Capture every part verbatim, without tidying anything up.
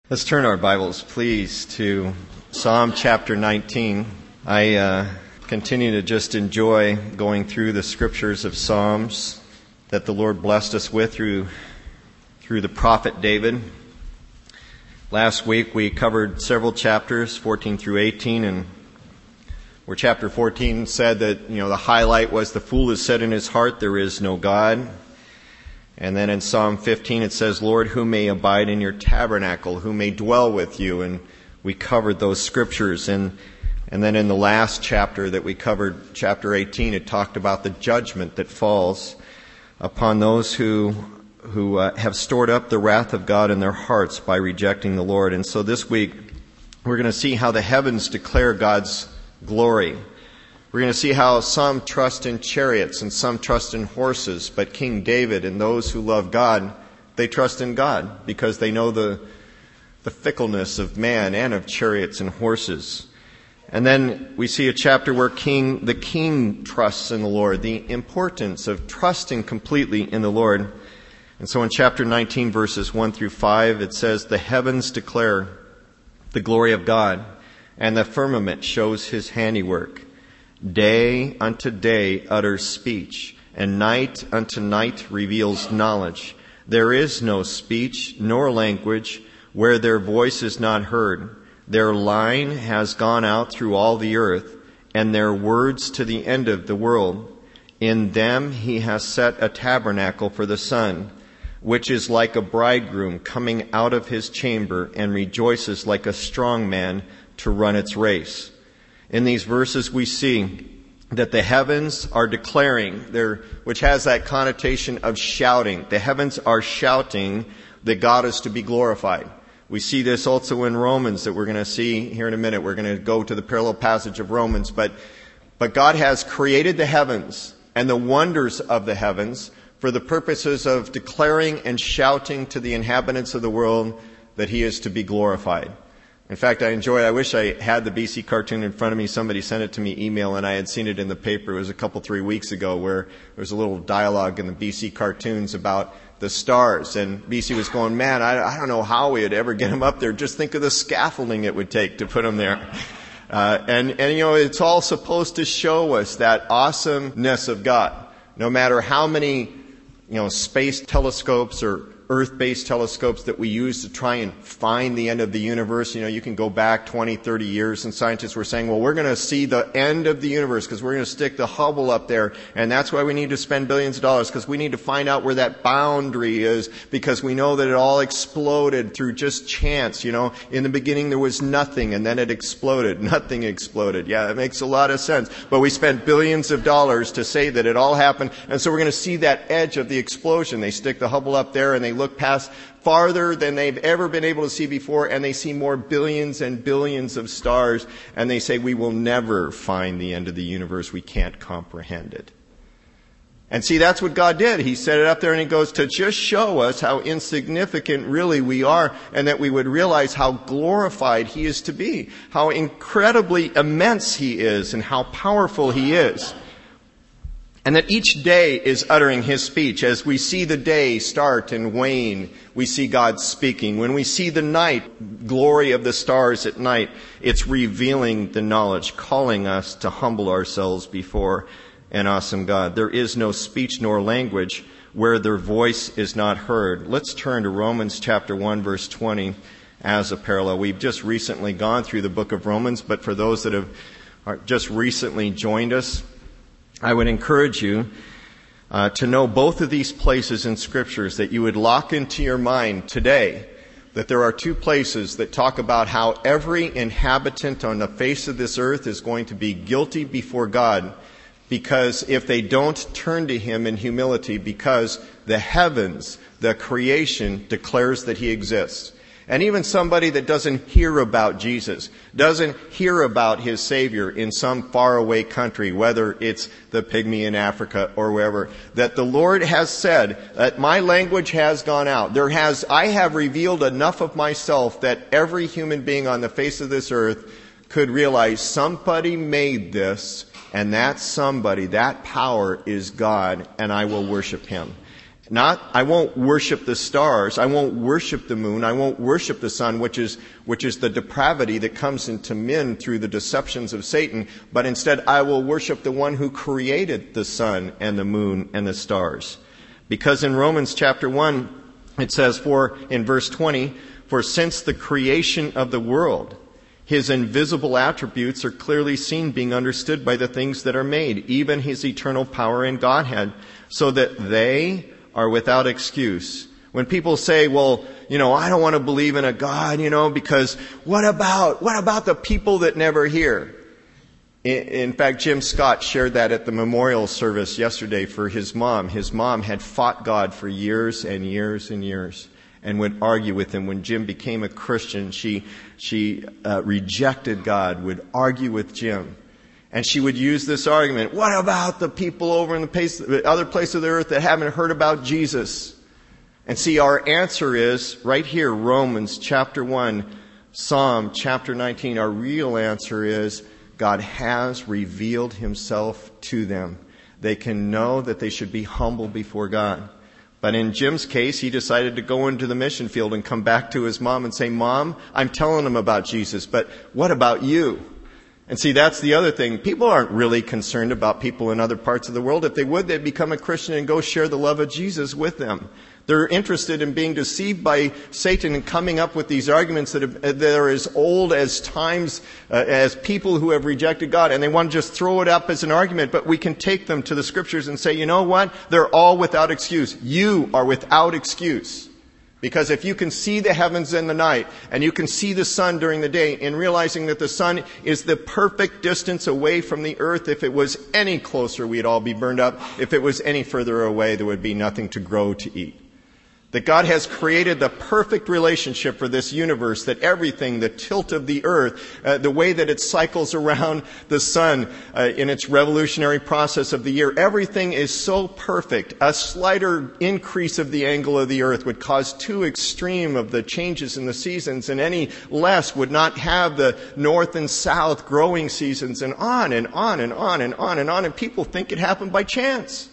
Let's turn our Bibles, please, to Psalm chapter nineteen. I uh, continue to just enjoy going through the scriptures of Psalms that the Lord blessed us with through through the prophet David. Last week we covered several chapters, fourteen through eighteen, and where chapter fourteen said that, you know, the highlight was the fool has said in his heart, there is no God. And then in Psalm fifteen it says, Lord, who may abide in your tabernacle, who may dwell with you? And we covered those scriptures. And and then in the last chapter that we covered, chapter eighteen, it talked about the judgment that falls upon those who who uh, have stored up the wrath of God in their hearts by rejecting the Lord. And so this week we're going to see how the heavens declare God's glory. We're going to see how some trust in chariots and some trust in horses, but King David and those who love God, they trust in God because they know the, the fickleness of man and of chariots and horses. And then we see a chapter where king, the king trusts in the Lord, the importance of trusting completely in the Lord. And so in chapter nineteen, verses one through five, it says, the heavens declare the glory of God, and the firmament shows his handiwork. Day unto day utters speech, and night unto night reveals knowledge. There is no speech nor language where their voice is not heard. Their line has gone out through all the earth, and their words to the end of the world. In them he has set a tabernacle for the sun, which is like a bridegroom coming out of his chamber, and rejoices like a strong man to run its race. In these verses we see that the heavens are declaring, which has that connotation of shouting. The heavens are shouting that God is to be glorified. We see this also in Romans that we're going to see here in a minute. We're going to go to the parallel passage of Romans. But, but God has created the heavens and the wonders of the heavens for the purposes of declaring and shouting to the inhabitants of the world that he is to be glorified. In fact, I enjoy it. I wish I had the B C cartoon in front of me. Somebody sent it to me email, and I had seen it in the paper. It was a couple, three weeks ago where there was a little dialogue in the B C cartoons about the stars. And B C was going, man, I, I don't know how we would ever get them up there. Just think of the scaffolding it would take to put them there. Uh, and, and, you know, it's all supposed to show us that awesomeness of God. No matter how many, you know, space telescopes or Earth-based telescopes that we use to try and find the end of the universe. You know, you can go back twenty, thirty years, and scientists were saying, well, we're going to see the end of the universe because we're going to stick the Hubble up there, and that's why we need to spend billions of dollars, because we need to find out where that boundary is, because we know that it all exploded through just chance. You know, in the beginning there was nothing, and then it exploded. Nothing exploded. Yeah, it makes a lot of sense. But we spent billions of dollars to say that it all happened, and so we're going to see that edge of the explosion. They stick the Hubble up there, and they look past farther than they've ever been able to see before, and they see more billions and billions of stars, and they say, we will never find the end of the universe. We can't comprehend it. And see, that's what God did. He set it up there, and he goes to just show us how insignificant really we are, and that we would realize how glorified he is to be, how incredibly immense he is, and how powerful he is. And that each day is uttering his speech. As we see the day start and wane, we see God speaking. When we see the night, glory of the stars at night, it's revealing the knowledge, calling us to humble ourselves before an awesome God. There is no speech nor language where their voice is not heard. Let's turn to Romans chapter one, verse twenty as a parallel. We've just recently gone through the book of Romans, but for those that have just recently joined us, I would encourage you uh, to know both of these places in Scriptures, that you would lock into your mind today that there are two places that talk about how every inhabitant on the face of this earth is going to be guilty before God, because if they don't turn to him in humility, because the heavens, the creation, declares that he exists. And even somebody that doesn't hear about Jesus, doesn't hear about his Savior in some faraway country, whether it's the pygmy in Africa or wherever, that the Lord has said that my language has gone out. There has, I have revealed enough of myself that every human being on the face of this earth could realize somebody made this, and that somebody, that power is God, and I will worship him. Not, I won't worship the stars. I won't worship the moon. I won't worship the sun, which is, which is the depravity that comes into men through the deceptions of Satan. But instead, I will worship the one who created the sun and the moon and the stars. Because in Romans chapter one, it says, for, in verse twenty, for since the creation of the world, his invisible attributes are clearly seen, being understood by the things that are made, even his eternal power and Godhead, so that they are without excuse. When people say, well, you know, I don't want to believe in a God, you know, because what about, what about the people that never hear? In, in fact, Jim Scott shared that at the memorial service yesterday for his mom. His mom had fought God for years and years and years and would argue with him. When Jim became a Christian, she, she uh, rejected God, would argue with Jim. And she would use this argument, what about the people over in the place, other place of the earth that haven't heard about Jesus? And see, our answer is right here, Romans chapter one, Psalm chapter nineteen. Our real answer is God has revealed himself to them. They can know that they should be humble before God. But in Jim's case, he decided to go into the mission field and come back to his mom and say, Mom, I'm telling him about Jesus, but what about you? And see, that's the other thing. People aren't really concerned about people in other parts of the world. If they would, they'd become a Christian and go share the love of Jesus with them. They're interested in being deceived by Satan and coming up with these arguments that, have, that are as old as times, uh, as people who have rejected God. And they want to just throw it up as an argument. But we can take them to the Scriptures and say, you know what? They're all without excuse. You are without excuse. Because if you can see the heavens in the night, and you can see the sun during the day, in realizing that the sun is the perfect distance away from the earth, if it was any closer, we'd all be burned up. If it was any further away, there would be nothing to grow to eat. That God has created the perfect relationship for this universe, that everything, the tilt of the earth, uh, the way that it cycles around the sun uh, in its revolutionary process of the year, everything is so perfect. A slighter increase of the angle of the earth would cause too extreme of the changes in the seasons, and any less would not have the north and south growing seasons, and on and on and on and on and on. And people think it happened by chance.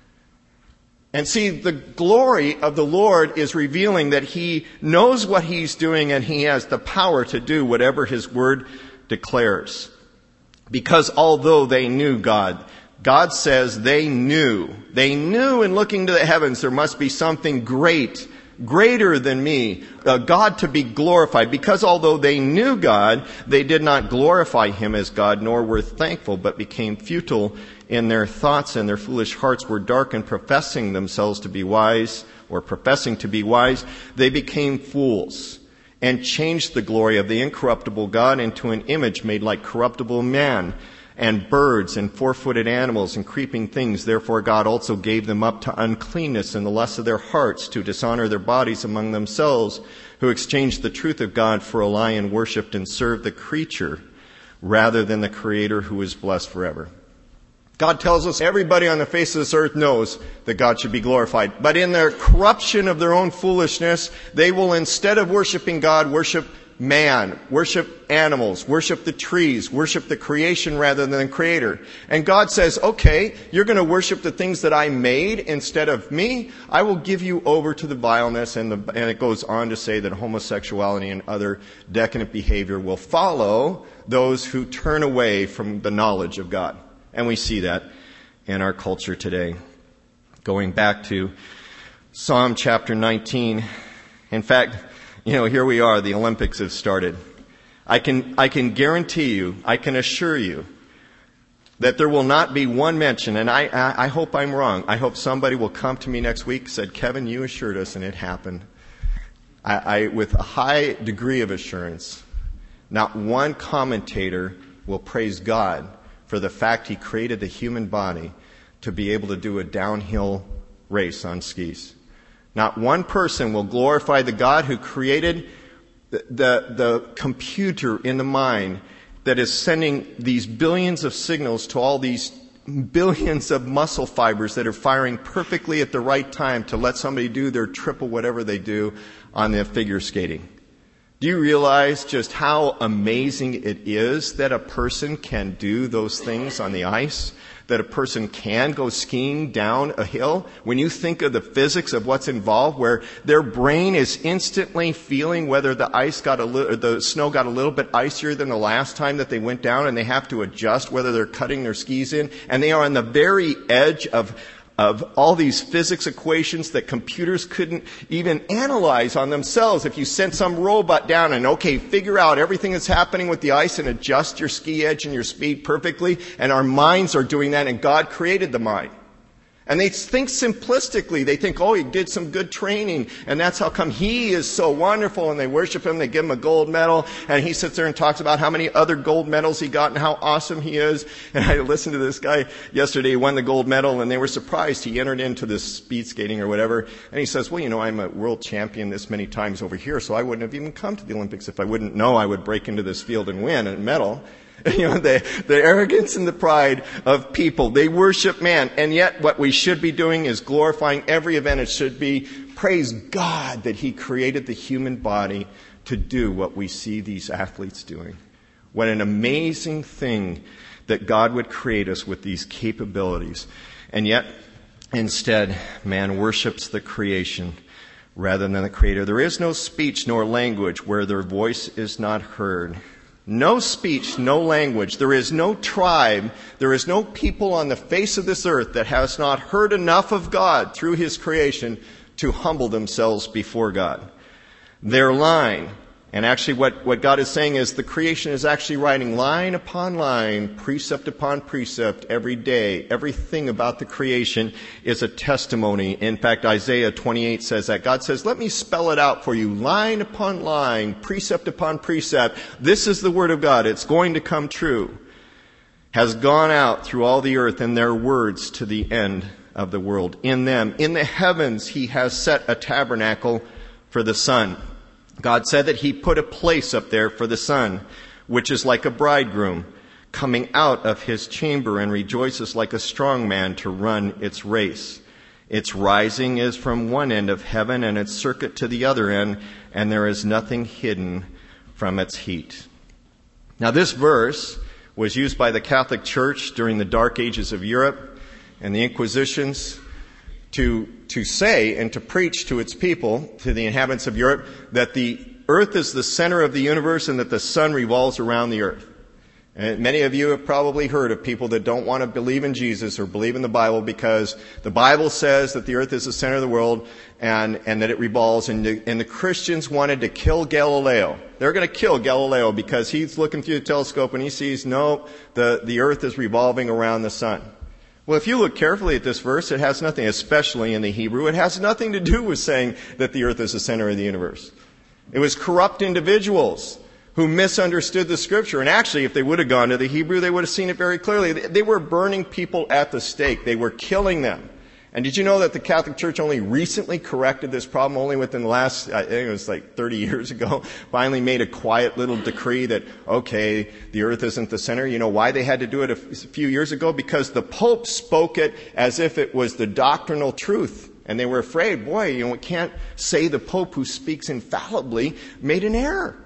And see, the glory of the Lord is revealing that He knows what He's doing and He has the power to do whatever His Word declares. Because although they knew God, God says they knew. They knew in looking to the heavens there must be something great, greater than me, uh, God to be glorified. Because although they knew God, they did not glorify Him as God, nor were thankful, but became futile in their thoughts, and their foolish hearts were darkened, professing themselves to be wise, or professing to be wise, they became fools, and changed the glory of the incorruptible God into an image made like corruptible man, and birds, and four-footed animals, and creeping things. Therefore God also gave them up to uncleanness and the lust of their hearts, to dishonor their bodies among themselves, who exchanged the truth of God for a lie, and worshipped and served the creature rather than the Creator, who is blessed forever. God tells us everybody on the face of this earth knows that God should be glorified. But in their corruption of their own foolishness, they will, instead of worshiping God, worship man, worship animals, worship the trees, worship the creation rather than the Creator. And God says, okay, you're going to worship the things that I made instead of me. I will give you over to the vileness. And, the, and it goes on to say that homosexuality and other decadent behavior will follow those who turn away from the knowledge of God. And we see that in our culture today. Going back to Psalm chapter nineteen. In fact, you know, here we are, the Olympics have started. I can, I can guarantee you, I can assure you that there will not be one mention, and I, I, I hope I'm wrong. I hope somebody will come to me next week and said, Kevin, you assured us, and it happened. I, I, with a high degree of assurance, not one commentator will praise God for the fact He created the human body to be able to do a downhill race on skis. Not one person will glorify the God who created the, the, the computer in the mind that is sending these billions of signals to all these billions of muscle fibers that are firing perfectly at the right time to let somebody do their triple whatever they do on the figure skating. Do you realize just how amazing it is that a person can do those things on the ice? that a person can go skiing down a hill, when you think of the physics of what's involved, where their brain is instantly feeling whether the ice got a little, the snow got a little bit icier than the last time that they went down, and they have to adjust whether they're cutting their skis in, and they are on the very edge of of all these physics equations that computers couldn't even analyze on themselves. If you sent some robot down and, okay, figure out everything that's happening with the ice and adjust your ski edge and your speed perfectly, and our minds are doing that, and God created the mind. And they think simplistically. They think, oh, he did some good training, and that's how come he is so wonderful, and they worship him, they give him a gold medal, and he sits there and talks about how many other gold medals he got and how awesome he is. And I listened to this guy yesterday, he won the gold medal, and they were surprised. He entered into this speed skating or whatever, and he says, well, you know, I'm a world champion this many times over here, so I wouldn't have even come to the Olympics if I wouldn't know I would break into this field and win a medal. You know, the, the arrogance and the pride of people. They worship man. And yet what we should be doing is glorifying every event. It should be praise God that he created the human body to do what we see these athletes doing. What an amazing thing that God would create us with these capabilities. And yet, instead, man worships the creation rather than the creator. There is no speech nor language where their voice is not heard. No speech, no language. There is no tribe, there is no people on the face of this earth that has not heard enough of God through his creation to humble themselves before God. Their line, and actually what, what God is saying is the creation is actually writing line upon line, precept upon precept every day. Everything about the creation is a testimony. In fact, Isaiah twenty-eight says that. God says, let me spell it out for you, line upon line, precept upon precept. This is the word of God. It's going to come true. Has gone out through all the earth in their words to the end of the world. In them, in the heavens, he has set a tabernacle for the sun. God said that he put a place up there for the sun, which is like a bridegroom coming out of his chamber and rejoices like a strong man to run its race. Its rising is from one end of heaven and its circuit to the other end, and there is nothing hidden from its heat. Now this verse was used by the Catholic Church during the Dark Ages of Europe and the Inquisitions to to say and to preach to its people, to the inhabitants of Europe, that the earth is the center of the universe and that the sun revolves around the earth. And many of you have probably heard of people that don't want to believe in Jesus or believe in the Bible because the Bible says that the earth is the center of the world and, and that it revolves. And the, and the Christians wanted to kill Galileo. They're going to kill Galileo because he's looking through the telescope and he sees, no, the, the earth is revolving around the sun. Well, if you look carefully at this verse, it has nothing, especially in the Hebrew, it has nothing to do with saying that the earth is the center of the universe. It was corrupt individuals who misunderstood the scripture. And actually, if they would have gone to the Hebrew, they would have seen it very clearly. They were burning people at the stake. They were killing them. And did you know that the Catholic Church only recently corrected this problem, only within the last, I think it was like thirty years ago, finally made a quiet little decree that, okay, the earth isn't the center. You know why they had to do it a few years ago? Because the Pope spoke it as if it was the doctrinal truth. And they were afraid, boy, you know, we can't say the Pope who speaks infallibly made an error.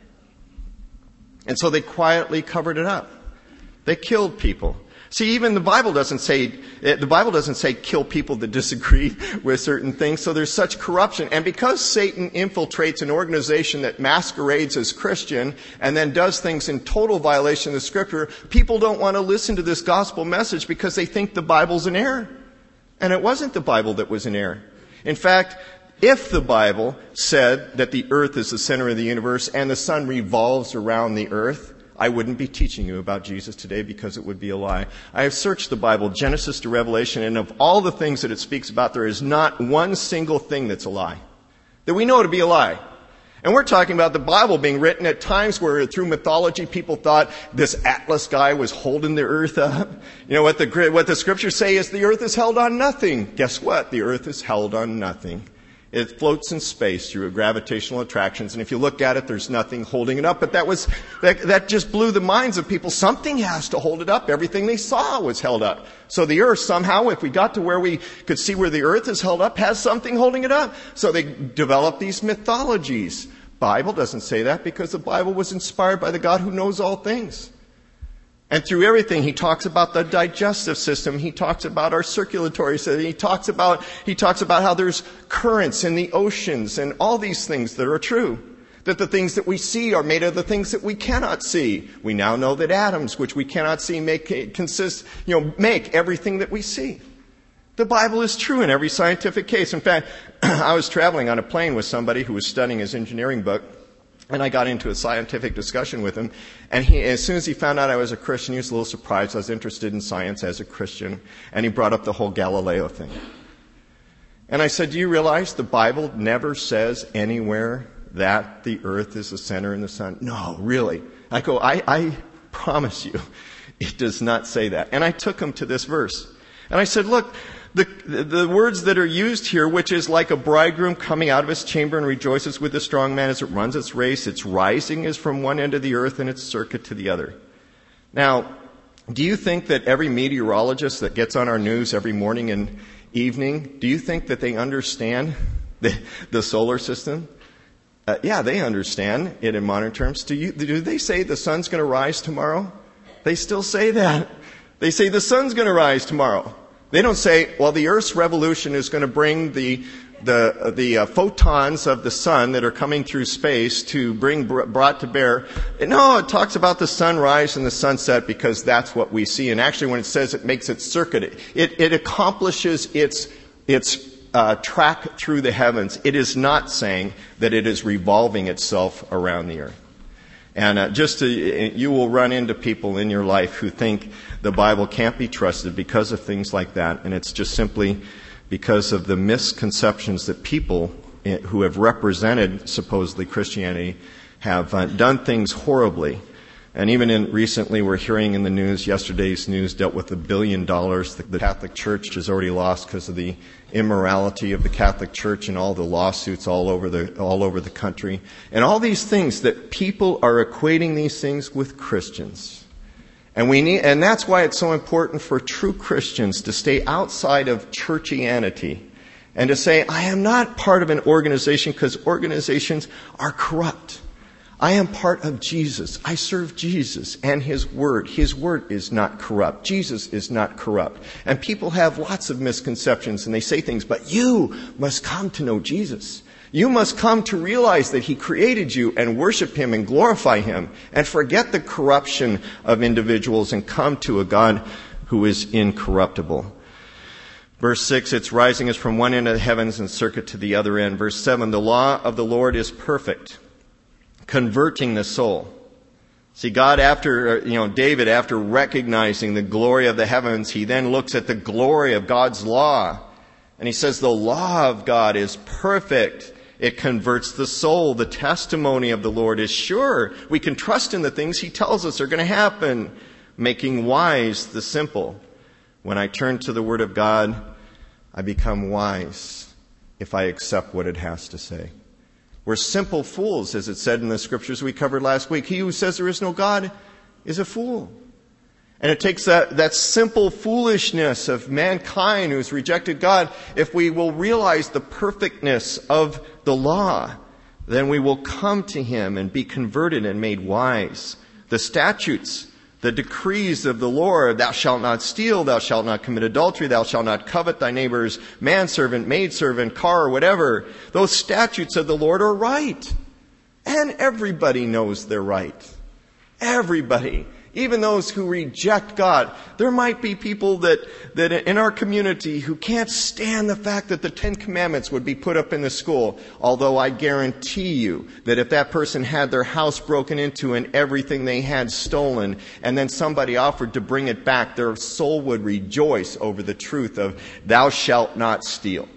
And so they quietly covered it up. They killed people. See, even the Bible doesn't say, the Bible doesn't say kill people that disagree with certain things. So there's such corruption. And because Satan infiltrates an organization that masquerades as Christian and then does things in total violation of the scripture, people don't want to listen to this gospel message because they think the Bible's in error. And it wasn't the Bible that was in error. In fact, if the Bible said that the earth is the center of the universe and the sun revolves around the earth, I wouldn't be teaching you about Jesus today because it would be a lie. I have searched the Bible, Genesis to Revelation, and of all the things that it speaks about, there is not one single thing that's a lie. That we know to be a lie. And we're talking about the Bible being written at times where through mythology people thought this Atlas guy was holding the earth up. You know what the, what the scriptures say is the earth is held on nothing. Guess what? The earth is held on nothing. It floats in space through gravitational attractions, and if you look at it, there's nothing holding it up. But that was that, that just blew the minds of people. Something has to hold it up. Everything they saw was held up. So the earth somehow, if we got to where we could see where the earth is held up, has something holding it up. So they developed these mythologies. Bible doesn't say that because the Bible was inspired by the God who knows all things. And through everything, he talks about the digestive system. He talks about our circulatory system. He talks about, he talks about how there's currents in the oceans and all these things that are true. That the things that we see are made of the things that we cannot see. We now know that atoms, which we cannot see, make, consist, you know, make everything that we see. The Bible is true in every scientific case. In fact, I was traveling on a plane with somebody who was studying his engineering book. And I got into a scientific discussion with him. And he, as soon as he found out I was a Christian, he was a little surprised. I was interested in science as a Christian. And he brought up the whole Galileo thing. And I said, do you realize the Bible never says anywhere that the earth is the center and the sun? No, really. I go, I, I promise you, it does not say that. And I took him to this verse. And I said, look, The, the words that are used here, which is like a bridegroom coming out of his chamber and rejoices with the strong man as it runs its race. Its rising is from one end of the earth and its circuit to the other. Now, do you think that every meteorologist that gets on our news every morning and evening, do you think that they understand the, the solar system? Uh, yeah, they understand it in modern terms. Do you, do they say the sun's going to rise tomorrow? They still say that. They say the sun's going to rise tomorrow. They don't say, well, the Earth's revolution is going to bring the the the uh, photons of the sun that are coming through space to bring brought to bear. No, it talks about the sunrise and the sunset because that's what we see. And actually, when it says it makes its circuit, it it accomplishes its its uh, track through the heavens. It is not saying that it is revolving itself around the earth. And uh, just to, you will run into people in your life who think the Bible can't be trusted because of things like that. And it's just simply because of the misconceptions that people who have represented supposedly Christianity have uh, done things horribly. And even in recently, we're hearing in the news, yesterday's news dealt with a billion dollars that the Catholic Church has already lost because of the immorality of the Catholic Church and all the lawsuits all over the all over the country. And all these things that people are equating these things with Christians. And we need, and that's why it's so important for true Christians to stay outside of churchianity and to say, I am not part of an organization because organizations are corrupt. I am part of Jesus. I serve Jesus and His Word. His Word is not corrupt. Jesus is not corrupt. And people have lots of misconceptions and they say things, but you must come to know Jesus. You must come to realize that He created you and worship Him and glorify Him and forget the corruption of individuals and come to a God who is incorruptible. Verse six, its rising is from one end of the heavens and circuit to the other end. Verse seven, the law of the Lord is perfect, converting the soul. See, God, after, you know, David, after recognizing the glory of the heavens, he then looks at the glory of God's law. And he says, the law of God is perfect. It converts the soul. The testimony of the Lord is sure. We can trust in the things He tells us are going to happen, making wise the simple. When I turn to the Word of God, I become wise if I accept what it has to say. We're simple fools, as it said in the scriptures we covered last week. He who says there is no God is a fool. And it takes that, that simple foolishness of mankind who's rejected God. If we will realize the perfectness of the law, then we will come to Him and be converted and made wise. The statutes, the decrees of the Lord, thou shalt not steal, thou shalt not commit adultery, thou shalt not covet thy neighbor's manservant, maidservant, car, or whatever. Those statutes of the Lord are right. And everybody knows they're right. Everybody. Even those who reject God. There might be people that, that in our community who can't stand the fact that the Ten Commandments would be put up in the school. Although I guarantee you that if that person had their house broken into and everything they had stolen, and then somebody offered to bring it back, their soul would rejoice over the truth of thou shalt not steal.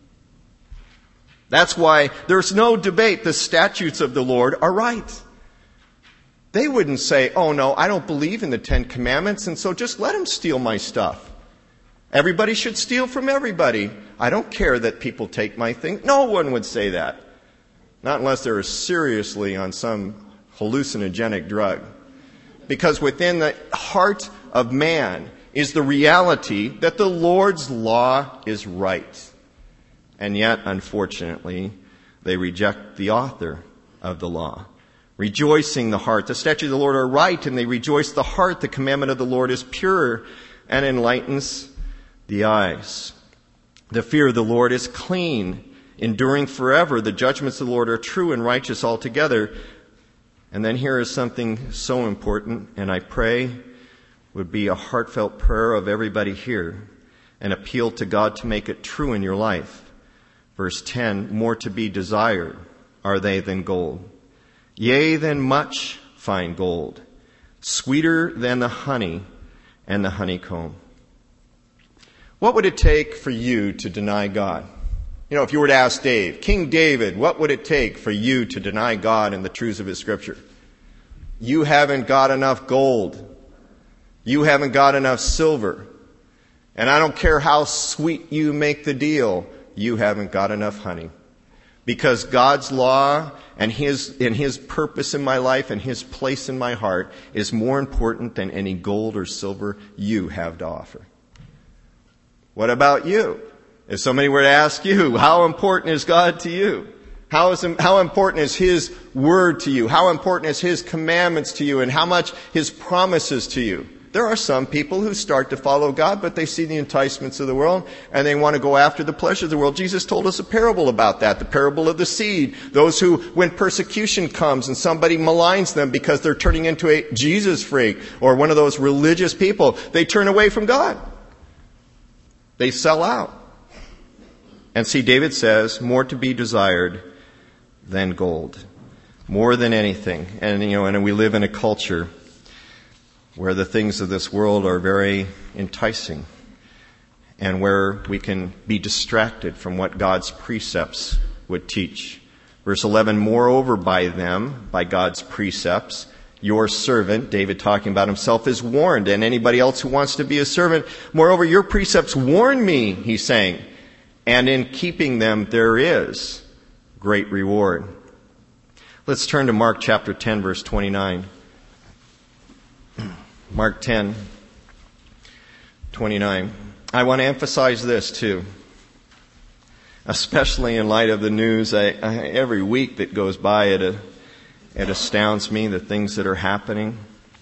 That's why there's no debate. The statutes of the Lord are right. They wouldn't say, oh no, I don't believe in the Ten Commandments, and so just let them steal my stuff. Everybody should steal from everybody. I don't care that people take my thing. No one would say that. Not unless they're seriously on some hallucinogenic drug. Because within the heart of man is the reality that the Lord's law is right. And yet, unfortunately, they reject the author of the law. Rejoicing the heart. The statutes of the Lord are right, and they rejoice the heart. The commandment of the Lord is pure and enlightens the eyes. The fear of the Lord is clean, enduring forever. The judgments of the Lord are true and righteous altogether. And then here is something so important, and I pray would be a heartfelt prayer of everybody here, an appeal to God to make it true in your life. Verse ten, more to be desired are they than gold. Yea, than much fine gold, sweeter than the honey and the honeycomb. What would it take for you to deny God? You know, if you were to ask Dave, King David, what would it take for you to deny God and the truths of His Scripture? You haven't got enough gold. You haven't got enough silver. And I don't care how sweet you make the deal, you haven't got enough honey. Because God's law and His, and His purpose in my life and His place in my heart is more important than any gold or silver you have to offer. What about you? If somebody were to ask you, how important is God to you? How is, how important is His word to you? How important is His commandments to you? And how much His promises to you? There are some people who start to follow God, but they see the enticements of the world and they want to go after the pleasures of the world. Jesus told us a parable about that, the parable of the seed. Those who, when persecution comes and somebody maligns them because they're turning into a Jesus freak or one of those religious people, they turn away from God. They sell out. And see, David says, more to be desired than gold. More than anything. And, you know, and we live in a culture where the things of this world are very enticing and where we can be distracted from what God's precepts would teach. Verse eleven, moreover by them, by God's precepts, your servant, David talking about himself, is warned, and anybody else who wants to be a servant, moreover your precepts warn me, he's saying, and in keeping them there is great reward. Let's turn to Mark chapter ten, verse twenty-nine. Mark ten, twenty-nine. I want to emphasize this too, especially in light of the news. I, I, every week that goes by, it, uh, it astounds me, the things that are happening.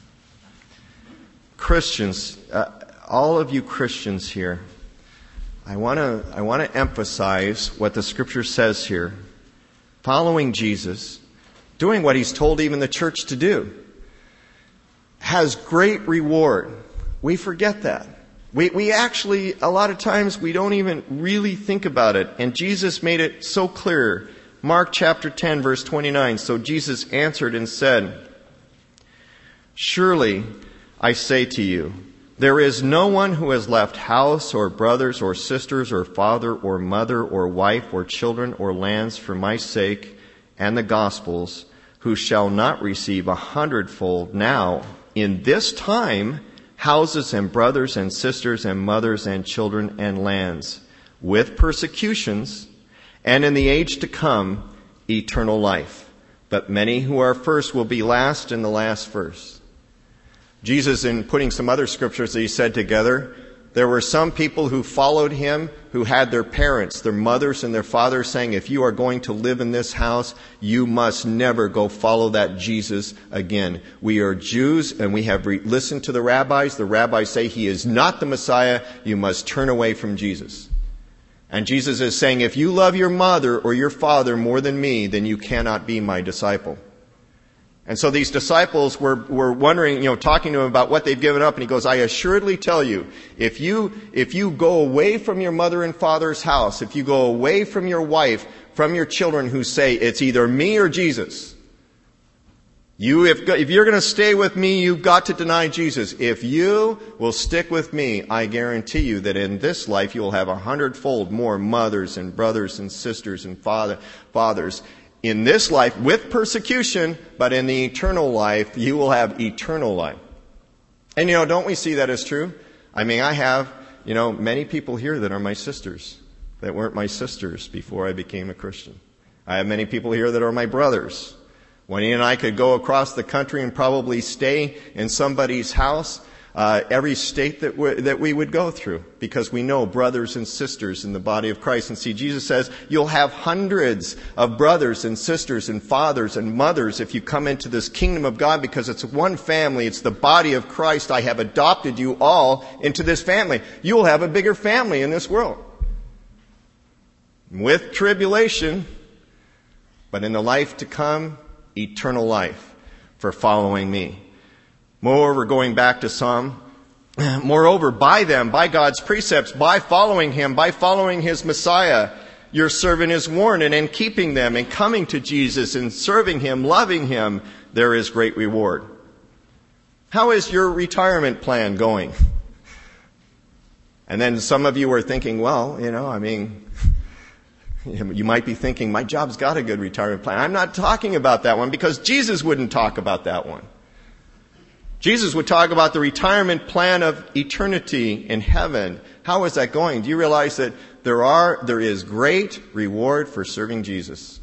Christians, uh, all of you Christians here, I want to I want to emphasize what the Scripture says here. Following Jesus, doing what He's told even the church to do, has great reward. We forget that. We we actually, a lot of times, we don't even really think about it. And Jesus made it so clear. Mark chapter ten, verse twenty-nine. So Jesus answered and said, surely I say to you, there is no one who has left house or brothers or sisters or father or mother or wife or children or lands for my sake and the gospel's, who shall not receive a hundredfold now in this time houses and brothers and sisters and mothers and children and lands, with persecutions, and in the age to come eternal life. But many who are first will be last, and the last first. Jesus, in putting some other scriptures that He said together, there were some people who followed Him who had their parents, their mothers and their fathers saying, if you are going to live in this house, you must never go follow that Jesus again. We are Jews and we have re- listened to the rabbis. The rabbis say He is not the Messiah. You must turn away from Jesus. And Jesus is saying, if you love your mother or your father more than me, then you cannot be my disciple. And so these disciples were, were wondering, you know, talking to Him about what they've given up. And He goes, I assuredly tell you, if you, if you go away from your mother and father's house, if you go away from your wife, from your children who say it's either me or Jesus, you, if, if you're going to stay with me, you've got to deny Jesus. If you will stick with me, I guarantee you that in this life you will have a hundredfold more mothers and brothers and sisters and father, fathers. In this life, with persecution, but in the eternal life, you will have eternal life. And you know, don't we see that as true? I mean, I have, you know, many people here that are my sisters, that weren't my sisters before I became a Christian. I have many people here that are my brothers. When he and I could go across the country and probably stay in somebody's house, uh, every state that, w- that we would go through, because we know brothers and sisters in the body of Christ. And see, Jesus says you'll have hundreds of brothers and sisters and fathers and mothers if you come into this kingdom of God, because it's one family. It's the body of Christ. I have adopted you all into this family. You'll have a bigger family in this world. With tribulation, but in the life to come, eternal life for following me. Moreover, going back to Psalm, moreover, by them, by God's precepts, by following Him, by following His Messiah, your servant is warned, and in keeping them and coming to Jesus and serving Him, loving Him, there is great reward. How is your retirement plan going? And then some of you are thinking, well, you know, I mean, you might be thinking, my job's got a good retirement plan. I'm not talking about that one, because Jesus wouldn't talk about that one. Jesus would talk about the retirement plan of eternity in heaven. How is that going? Do you realize that there are, there is great reward for serving Jesus?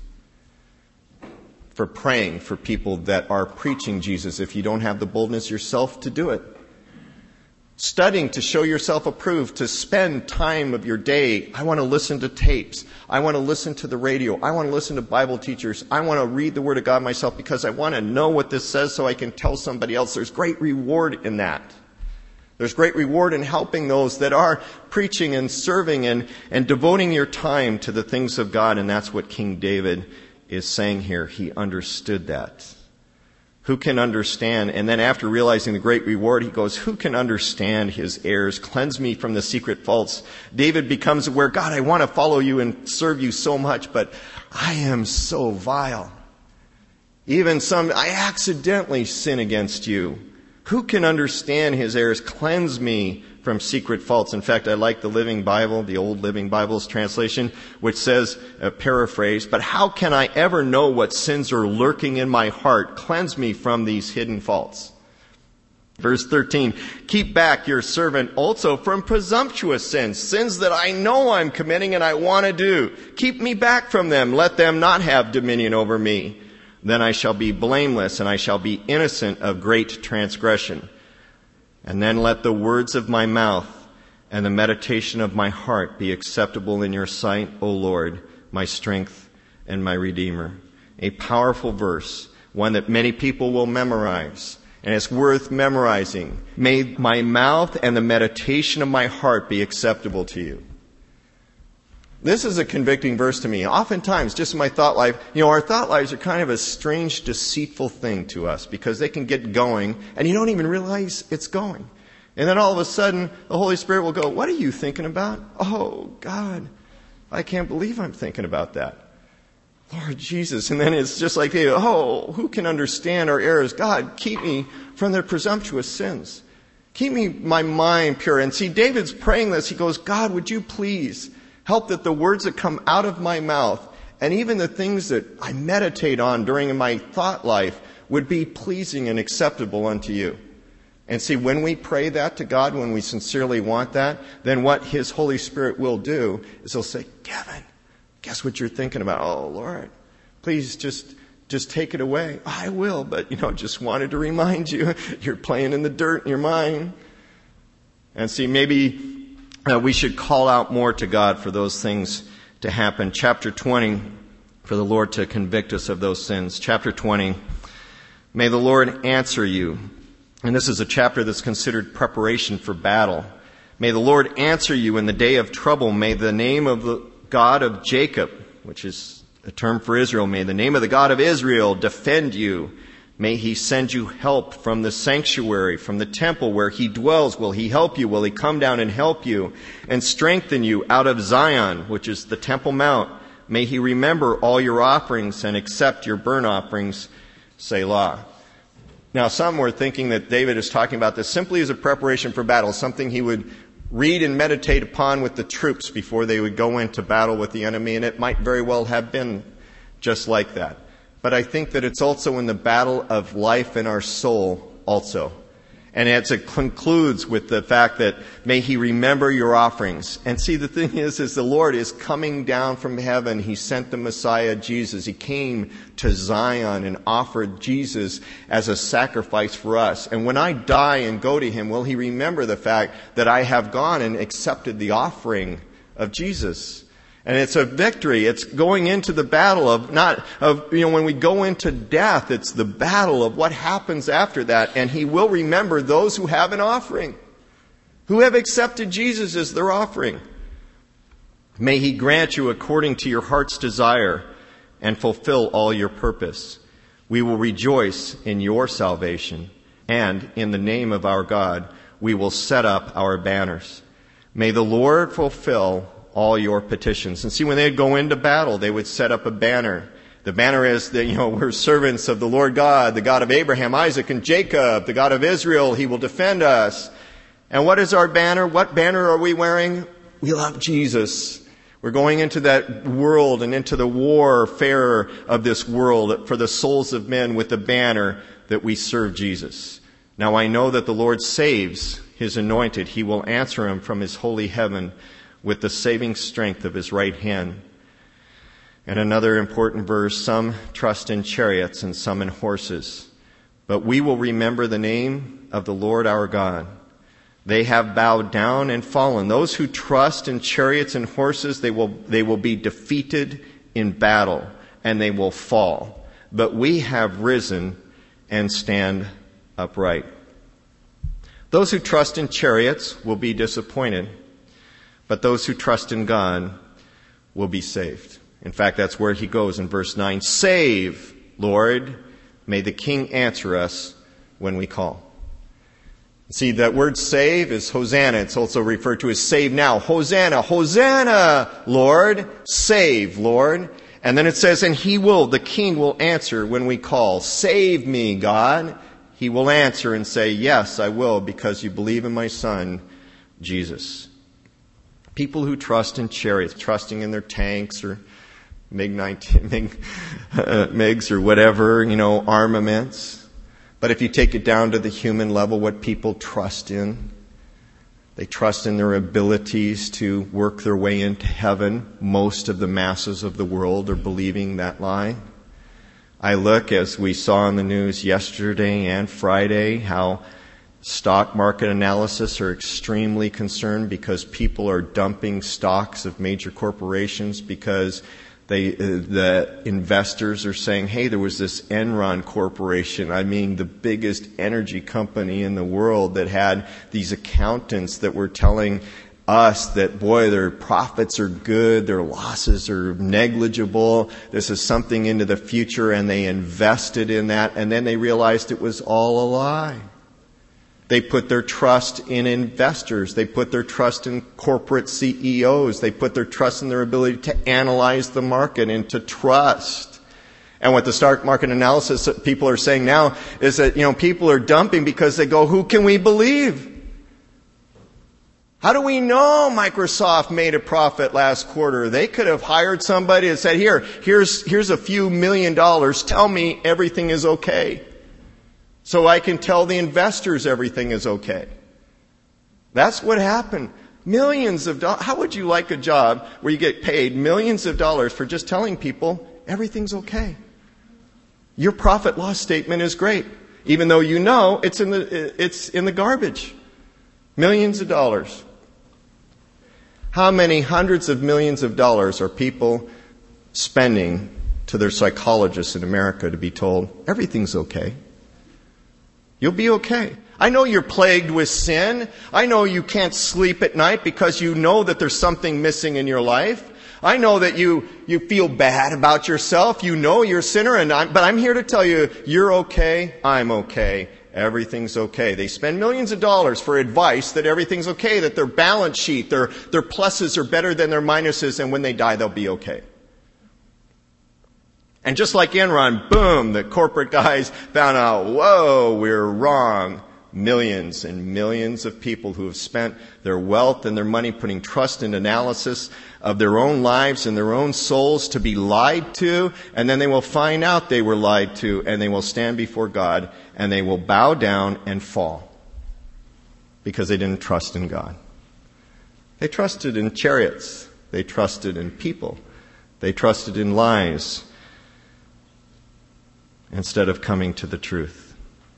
For praying for people that are preaching Jesus if you don't have the boldness yourself to do it. Studying to show yourself approved, to spend time of your day. I want to listen to tapes. I want to listen to the radio. I want to listen to Bible teachers. I want to read the Word of God myself, because I want to know what this says so I can tell somebody else. There's great reward in that. There's great reward in helping those that are preaching and serving and, and devoting your time to the things of God. And that's what King David is saying here. He understood that. Who can understand? And then after realizing the great reward, he goes, who can understand his errors? Cleanse me from the secret faults. David becomes aware, God, I want to follow you and serve you so much, but I am so vile. Even some, I accidentally sin against you. Who can understand his errors? Cleanse me from secret faults. In fact, I like the Living Bible, the Old Living Bible's translation, which says, uh, paraphrase, but how can I ever know what sins are lurking in my heart? Cleanse me from these hidden faults. Verse thirteen, keep back your servant also from presumptuous sins, sins that I know I'm committing and I want to do. Keep me back from them. Let them not have dominion over me. Then I shall be blameless and I shall be innocent of great transgression. And then let the words of my mouth and the meditation of my heart be acceptable in your sight, O Lord, my strength and my Redeemer. A powerful verse, one that many people will memorize, and it's worth memorizing. May my mouth and the meditation of my heart be acceptable to you. This is a convicting verse to me. Oftentimes, just in my thought life, you know, our thought lives are kind of a strange, deceitful thing to us, because they can get going and you don't even realize it's going. And then all of a sudden, the Holy Spirit will go, what are you thinking about? Oh, God, I can't believe I'm thinking about that. Lord Jesus. And then it's just like, oh, who can understand our errors? God, keep me from their presumptuous sins. Keep me, my mind pure. And see, David's praying this. He goes, God, would you please help that the words that come out of my mouth and even the things that I meditate on during my thought life would be pleasing and acceptable unto you. And see, when we pray that to God, when we sincerely want that, then what His Holy Spirit will do is He'll say, Kevin, guess what you're thinking about? Oh, Lord, please just just take it away. I will, but, you know, just wanted to remind you, you're playing in the dirt in your mind. And see, maybe Uh, we should call out more to God for those things to happen. Chapter twenty, for the Lord to convict us of those sins. Chapter twenty, may the Lord answer you. And this is a chapter that's considered preparation for battle. May the Lord answer you in the day of trouble. May the name of the God of Jacob, which is a term for Israel, may the name of the God of Israel defend you. May He send you help from the sanctuary, from the temple where He dwells. Will He help you? Will He come down and help you and strengthen you out of Zion, which is the Temple Mount? May He remember all your offerings and accept your burnt offerings, Selah. Now, some were thinking that David is talking about this simply as a preparation for battle, something he would read and meditate upon with the troops before they would go into battle with the enemy, and it might very well have been just like that. But I think that it's also in the battle of life in our soul also. And it concludes with the fact that, may he remember your offerings. And see, the thing is, is the Lord is coming down from heaven. He sent the Messiah, Jesus. He came to Zion and offered Jesus as a sacrifice for us. And when I die and go to him, will he remember the fact that I have gone and accepted the offering of Jesus? And it's a victory. It's going into the battle of not, of, you know, when we go into death, it's the battle of what happens after that. And he will remember those who have an offering, who have accepted Jesus as their offering. May he grant you according to your heart's desire and fulfill all your purpose. We will rejoice in your salvation, and in the name of our God, we will set up our banners. May the Lord fulfill all your petitions. And see, when they'd go into battle, they would set up a banner. The banner is that, you know, we're servants of the Lord God, the God of Abraham, Isaac, and Jacob, the God of Israel. He will defend us. And what is our banner? What banner are we wearing? We love Jesus. We're going into that world and into the warfare of this world for the souls of men with the banner that we serve Jesus. Now I know that the Lord saves his anointed. He will answer him from his holy heaven with the saving strength of his right hand. And another important verse, some trust in chariots and some in horses, but we will remember the name of the Lord our God. They have bowed down and fallen. Those who trust in chariots and horses, they will, they will be defeated in battle and they will fall. But we have risen and stand upright. Those who trust in chariots will be disappointed, but those who trust in God will be saved. In fact, that's where he goes in verse nine. Save, Lord. May the King answer us when we call. See, that word save is Hosanna. It's also referred to as save now. Hosanna, Hosanna, Lord. Save, Lord. And then it says, and he will, the King will answer when we call. Save me, God. He will answer and say, yes, I will, because you believe in my Son, Jesus. People who trust in chariots, trusting in their tanks or MiG nineteen, MiG, uh, MiGs or whatever, you know, armaments. But if you take it down to the human level, what people trust in, they trust in their abilities to work their way into heaven. Most of the masses of the world are believing that lie. I look, as we saw in the news yesterday and Friday, how stock market analysis are extremely concerned because people are dumping stocks of major corporations because they, uh, the investors are saying, hey, there was this Enron Corporation, I mean the biggest energy company in the world, that had these accountants that were telling us that, boy, their profits are good, their losses are negligible, this is something into the future, and they invested in that, and then they realized it was all a lie. They put their trust in investors. They put their trust in corporate C E Os. They put their trust in their ability to analyze the market and to trust. And what the stock market analysis that people are saying now is that, you know, people are dumping because they go, who can we believe? How do we know Microsoft made a profit last quarter? They could have hired somebody and said, here, here's, here's a few million dollars. Tell me everything is okay, so I can tell the investors everything is okay. That's what happened. Millions of dollars. How would you like a job where you get paid millions of dollars for just telling people everything's okay? Your profit loss statement is great, even though you know it's in the, it's in the garbage. Millions of dollars. How many hundreds of millions of dollars are people spending to their psychologists in America to be told everything's okay? You'll be okay. I know you're plagued with sin. I know you can't sleep at night because you know that there's something missing in your life. I know that you, you feel bad about yourself. You know you're a sinner, and I'm, but I'm here to tell you, you're okay. I'm okay. Everything's okay. They spend millions of dollars for advice that everything's okay, that their balance sheet, their, their pluses are better than their minuses, and when they die, they'll be okay. And just like Enron, boom, the corporate guys found out, whoa, we're wrong. Millions and millions of people who have spent their wealth and their money putting trust in analysis of their own lives and their own souls to be lied to, and then they will find out they were lied to, and they will stand before God, and they will bow down and fall. because they didn't trust in God. They trusted in chariots. They trusted in people. They trusted in lies instead of coming to the truth.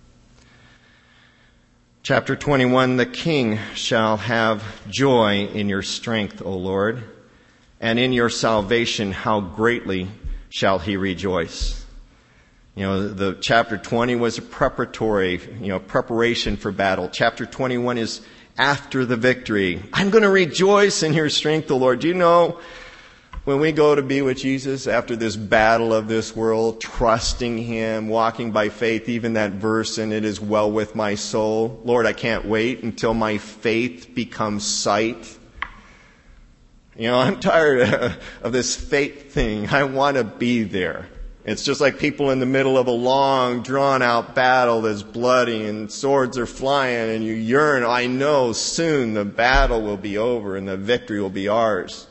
Chapter twenty-one, the king shall have joy in your strength, O Lord, and in your salvation how greatly shall he rejoice. You know, the chapter twenty was a preparatory, you know, preparation for battle. Chapter twenty-one is after the victory. I'm going to rejoice in your strength, O Lord. Do you know, when we go to be with Jesus after this battle of this world, trusting him, walking by faith, even that verse, and it is well with my soul. Lord, I can't wait until my faith becomes sight. You know, I'm tired of this faith thing. I want to be there. It's just like people in the middle of a long, drawn-out battle that's bloody and swords are flying and you yearn. I know soon the battle will be over and the victory will be ours.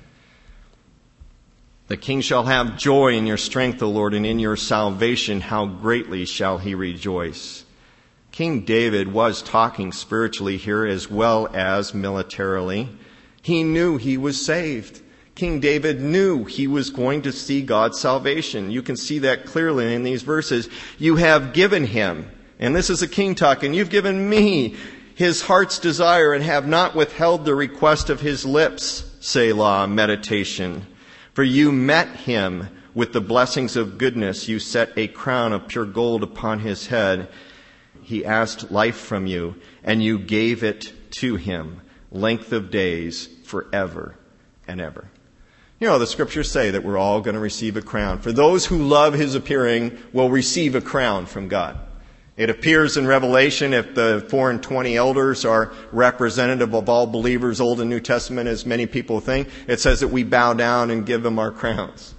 The king shall have joy in your strength, O Lord, and in your salvation how greatly shall he rejoice. King David was talking spiritually here as well as militarily. He knew he was saved. King David knew he was going to see God's salvation. You can see that clearly in these verses. You have given him, and this is a king talking, you've given me his heart's desire and have not withheld the request of his lips, Selah, meditation. For you met him with the blessings of goodness. You set a crown of pure gold upon his head. He asked life from you, and you gave it to him, length of days forever and ever. You know, the scriptures say that we're all going to receive a crown. For those who love his appearing will receive a crown from God. It appears in Revelation, if the four and twenty elders are representative of all believers, Old and New Testament, as many people think, it says that we bow down and give them our crowns.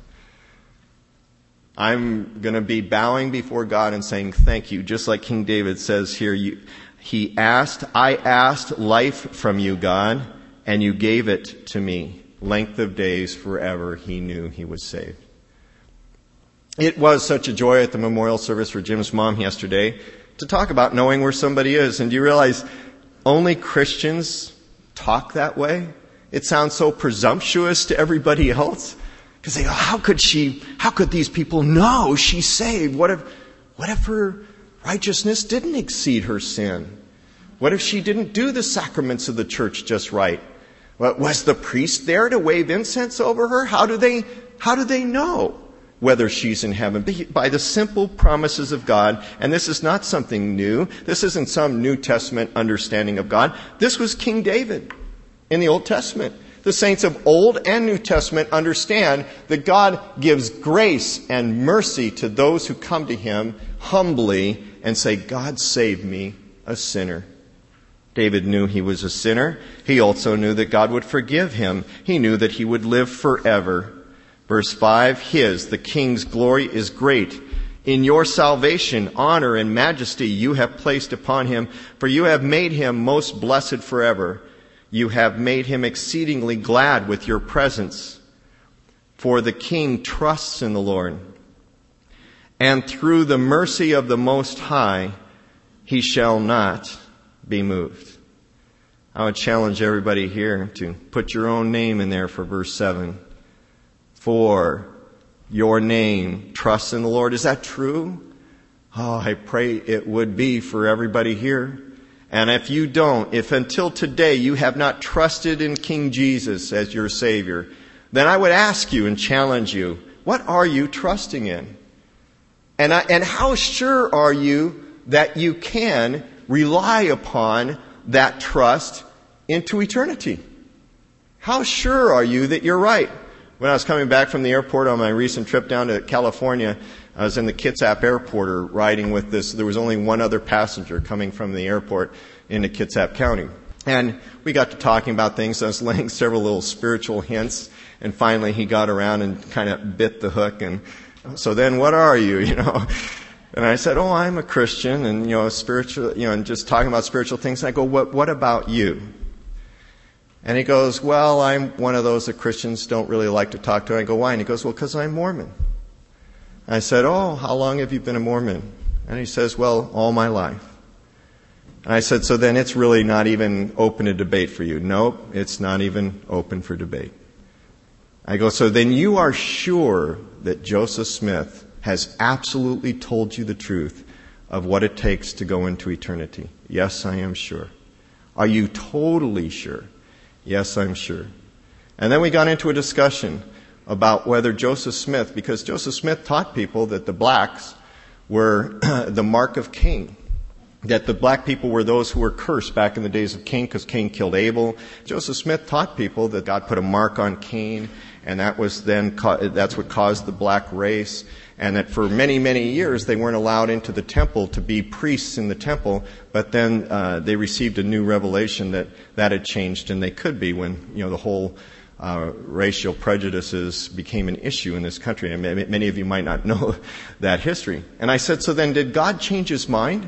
I'm going to be bowing before God and saying thank you, just like King David says here. You, he asked, I asked life from you, God, and you gave it to me. Length of days forever, he knew he was saved. It was such a joy at the memorial service for Jim's mom yesterday to talk about knowing where somebody is. And do you realize only Christians talk that way? It sounds so presumptuous to everybody else. Because they go, how could she, how could these people know she's saved? What if, what if her righteousness didn't exceed her sin? What if she didn't do the sacraments of the church just right? Was the priest there to wave incense over her? How do they, how do they know whether she's in heaven? By the simple promises of God. And this is not something new. This isn't some New Testament understanding of God. This was King David in the Old Testament. The saints of Old and New Testament understand that God gives grace and mercy to those who come to him humbly and say, God save me, a sinner. David knew he was a sinner. He also knew that God would forgive him. He knew that he would live forever. Verse five, his, the king's glory is great. In your salvation, honor and majesty you have placed upon him, for you have made him most blessed forever. You have made him exceedingly glad with your presence. For the king trusts in the Lord. And through the mercy of the Most High, he shall not be moved. I would challenge everybody here to put your own name in there for verse seven. For your name, trust in the Lord. Is that true? Oh, I pray it would be for everybody here. And if you don't, if until today you have not trusted in King Jesus as your Savior, then I would ask you and challenge you, what are you trusting in? And I, and how sure are you that you can rely upon that trust into eternity? How sure are you that you're right? When I was coming back from the airport on my recent trip down to California, I was in the Kitsap airport riding with this. There was only one other passenger coming from the airport into Kitsap County. And we got to talking about things. I was laying several little spiritual hints. And finally he got around and kind of bit the hook. And so then what are you, you know? And I said, oh, I'm a Christian, and, you know, spiritual, you know, and just talking about spiritual things. And I go, what, what about you? And he goes, well, I'm one of those that Christians don't really like to talk to. And I go, why? And he goes, well, because I'm Mormon. I said, oh, how long have you been a Mormon? And he says, well, all my life. And I said, so then it's really not even open to debate for you. Nope, it's not even open for debate. I go, so then you are sure that Joseph Smith has absolutely told you the truth of what it takes to go into eternity? Yes, I am sure. Are you totally sure? Yes, I'm sure. And then we got into a discussion about whether Joseph Smith, because Joseph Smith taught people that the blacks were the mark of Cain, that the black people were those who were cursed back in the days of Cain because Cain killed Abel. Joseph Smith taught people that God put a mark on Cain, and that was then that's what caused the black race, and that for many, many years they weren't allowed into the temple to be priests in the temple, but then uh, they received a new revelation that that had changed, and they could be when, you know, the whole uh, racial prejudices became an issue in this country. And many of you might not know that history. And I said, so then did God change his mind?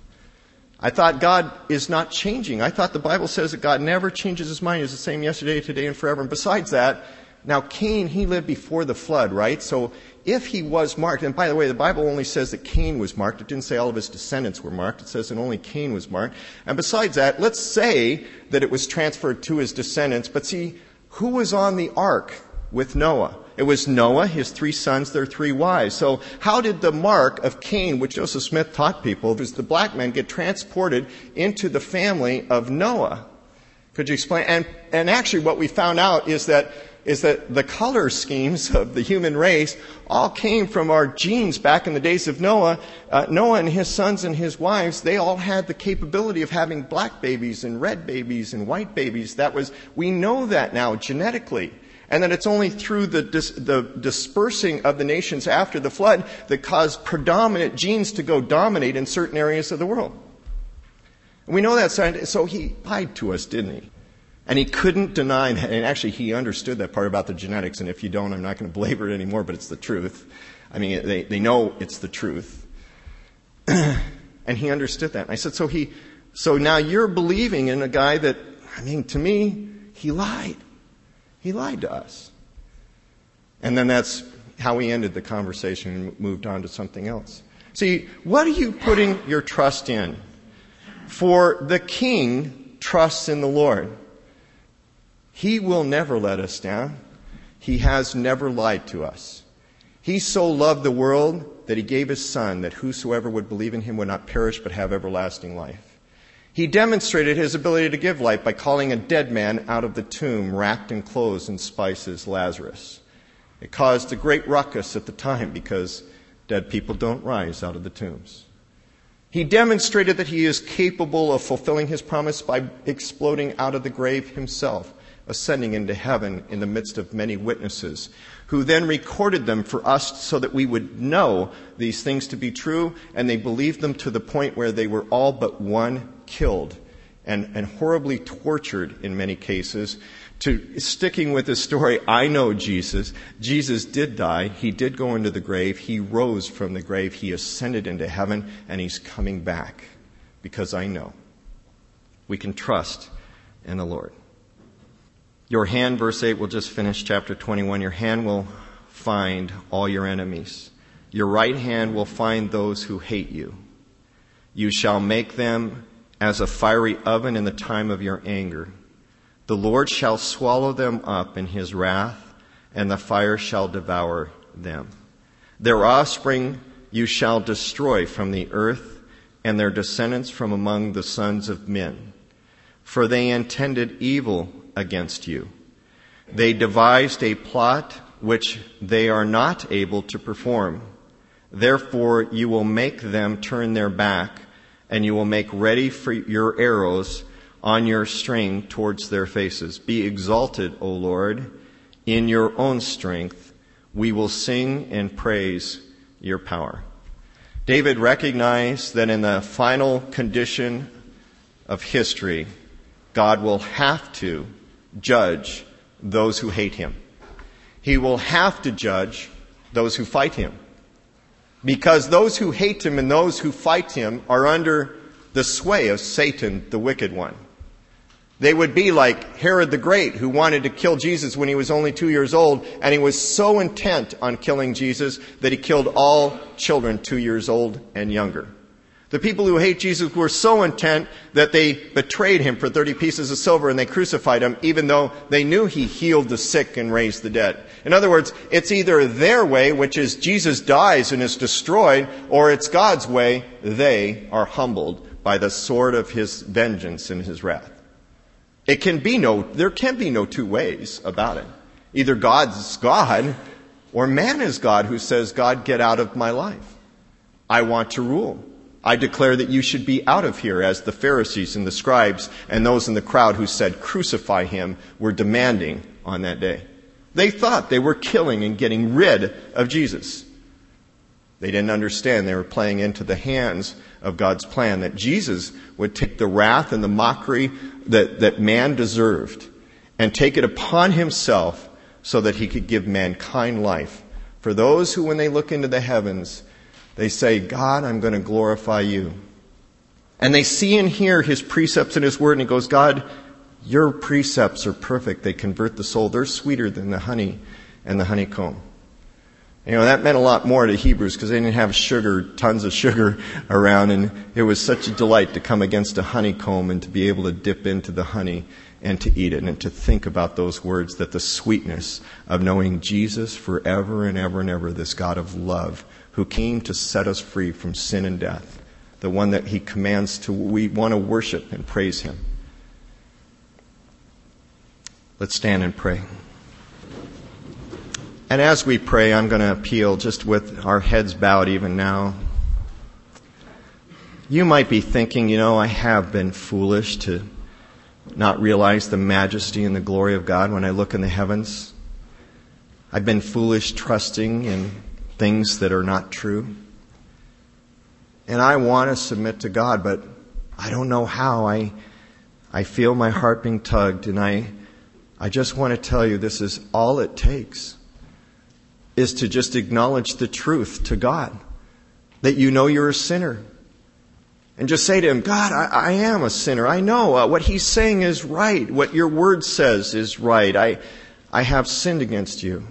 I thought God is not changing. I thought the Bible says that God never changes his mind. He's the same yesterday, today, and forever. And besides that, now Cain, he lived before the flood, right? So if he was marked, and by the way, the Bible only says that Cain was marked. It didn't say all of his descendants were marked. It says that only Cain was marked. And besides that, let's say that it was transferred to his descendants. But see, who was on the ark with Noah? It was Noah, his three sons, their three wives. So how did the mark of Cain, which Joseph Smith taught people, was the black men, get transported into the family of Noah? Could you explain? And, and actually what we found out is that is that the color schemes of the human race all came from our genes back in the days of Noah. Uh, Noah and his sons and his wives, they all had the capability of having black babies and red babies and white babies. That was, we know that now genetically. And that it's only through the, dis, the dispersing of the nations after the flood that caused predominant genes to go dominate in certain areas of the world. And we know that, so he lied to us, didn't he? And he couldn't deny that. And actually, he understood that part about the genetics. And if you don't, I'm not going to belabor it anymore, but it's the truth. I mean, they, they know it's the truth. And he understood that. And I said, so he, so now you're believing in a guy that, I mean, to me, he lied. He lied to us. And then that's how we ended the conversation and moved on to something else. See, what are you putting your trust in? For the king trusts in the Lord. He will never let us down. He has never lied to us. He so loved the world that he gave his son, that whosoever would believe in him would not perish but have everlasting life. He demonstrated his ability to give life by calling a dead man out of the tomb, wrapped in clothes and spices, Lazarus. It caused a great ruckus at the time because dead people don't rise out of the tombs. He demonstrated that he is capable of fulfilling his promise by exploding out of the grave himself, ascending into heaven in the midst of many witnesses, who then recorded them for us so that we would know these things to be true, and they believed them to the point where they were all but one killed and, and horribly tortured in many cases. To sticking with the story, I know Jesus. Jesus did die. He did go into the grave. He rose from the grave. He ascended into heaven, and he's coming back because I know. We can trust in the Lord. Your hand, verse eight, we'll just finish chapter twenty-one. Your hand will find all your enemies. Your right hand will find those who hate you. You shall make them as a fiery oven in the time of your anger. The Lord shall swallow them up in his wrath, and the fire shall devour them. Their offspring you shall destroy from the earth, and their descendants from among the sons of men. For they intended evil against you. They devised a plot which they are not able to perform. Therefore you will make them turn their back, and you will make ready for your arrows on your string towards their faces. Be exalted, O Lord, in your own strength. We will sing and praise your power. David recognized that in the final condition of history, God will have to judge those who hate him. He will have to judge those who fight him. Because those who hate him and those who fight him are under the sway of Satan, the wicked one. They would be like Herod the Great, who wanted to kill Jesus when he was only two years old, and he was so intent on killing Jesus that he killed all children two years old and younger. The people who hate Jesus were so intent that they betrayed him for thirty pieces of silver and they crucified him, even though they knew he healed the sick and raised the dead. In other words, it's either their way, which is Jesus dies and is destroyed, or it's God's way. They are humbled by the sword of his vengeance and his wrath. It can be no, there can be no two ways about it. Either God's God or man is God who says, God, get out of my life. I want to rule. I declare that you should be out of here, as the Pharisees and the scribes and those in the crowd who said crucify him were demanding on that day. They thought they were killing and getting rid of Jesus. They didn't understand they were playing into the hands of God's plan, that Jesus would take the wrath and the mockery that, that man deserved and take it upon himself so that he could give mankind life. For those who, when they look into the heavens, they say, God, I'm going to glorify you. And they see and hear his precepts and his word, and he goes, God, your precepts are perfect. They convert the soul. They're sweeter than the honey and the honeycomb. You know, that meant a lot more to Hebrews because they didn't have sugar, tons of sugar around, and it was such a delight to come against a honeycomb and to be able to dip into the honey and to eat it and to think about those words, that the sweetness of knowing Jesus forever and ever and ever, this God of love who came to set us free from sin and death, the one that he commands to, we want to worship and praise him. Let's stand and pray. And as we pray, I'm going to appeal, just with our heads bowed even now. You might be thinking, you know, I have been foolish to not realize the majesty and the glory of God when I look in the heavens. I've been foolish trusting in things that are not true. And I want to submit to God, but I don't know how. I I feel my heart being tugged, and I I just want to tell you, this is all it takes, is to just acknowledge the truth to God, that you know you're a sinner. And just say to him, God, I, I am a sinner. I know uh, what he's saying is right. What your word says is right. I I have sinned against you.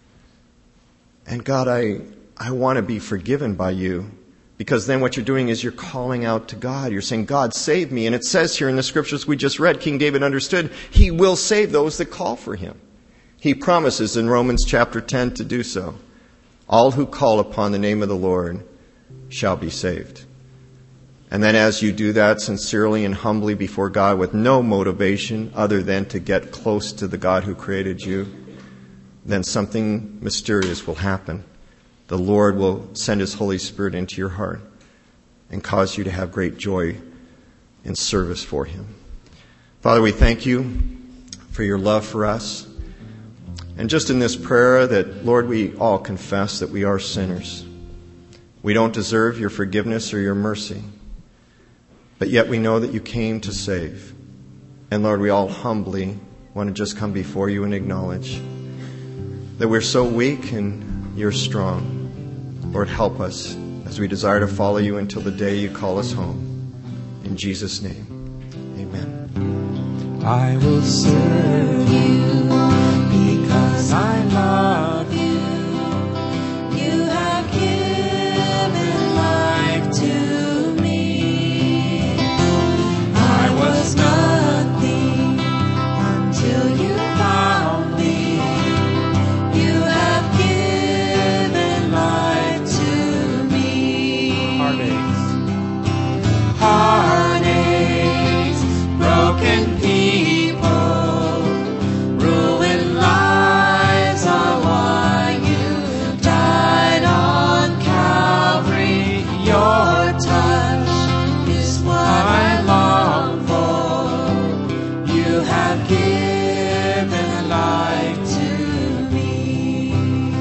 And God, I, I want to be forgiven by you. Because then what you're doing is you're calling out to God. You're saying, God, save me. And it says here in the scriptures we just read, King David understood, he will save those that call for him. He promises in Romans chapter ten to do so. All who call upon the name of the Lord shall be saved. And then as you do that sincerely and humbly before God with no motivation other than to get close to the God who created you, then something mysterious will happen. The Lord will send his Holy Spirit into your heart and cause you to have great joy in service for him. Father, we thank you for your love for us. And just in this prayer that, Lord, we all confess that we are sinners. We don't deserve your forgiveness or your mercy. But yet we know that you came to save. And Lord, we all humbly want to just come before you and acknowledge that we're so weak and you're strong. Lord, help us as we desire to follow you until the day you call us home. In Jesus' name, amen. I will serve you because I love you. You have given life to me. I was nothing until you found me. You have given life to me. Heartaches, heartaches, broken people, ruined lives are why you died on Calvary. Your touch is what I long for. You have given life to me.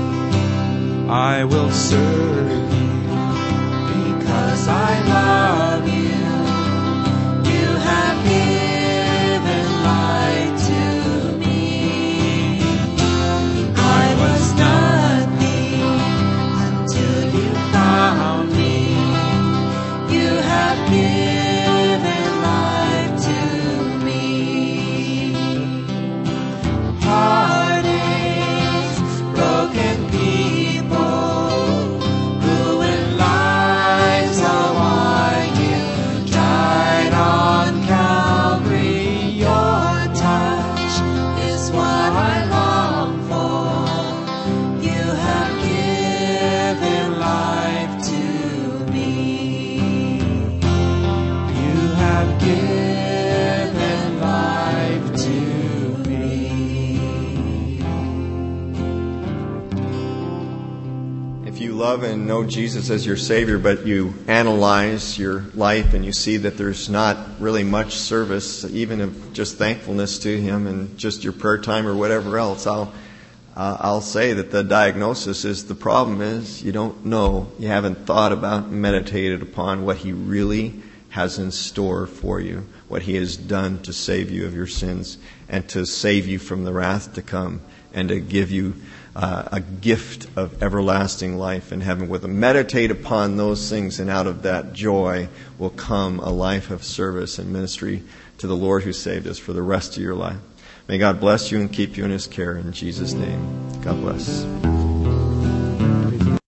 I will serve you because I love you. You have given life to me. I was nothing until you found me. You have given life to me. Heartaches, broken people, love and know Jesus as your Savior, but you analyze your life and you see that there's not really much service, even of just thankfulness to Him and just your prayer time or whatever else, I'll uh, I'll say that the diagnosis is the problem is you don't know, you haven't thought about, meditated upon what He really has in store for you, what He has done to save you of your sins and to save you from the wrath to come and to give you uh, a gift of everlasting life in heaven. With a meditate upon those things, and out of that joy will come a life of service and ministry to the Lord who saved us for the rest of your life. May God bless you and keep you in His care in Jesus' name. God bless.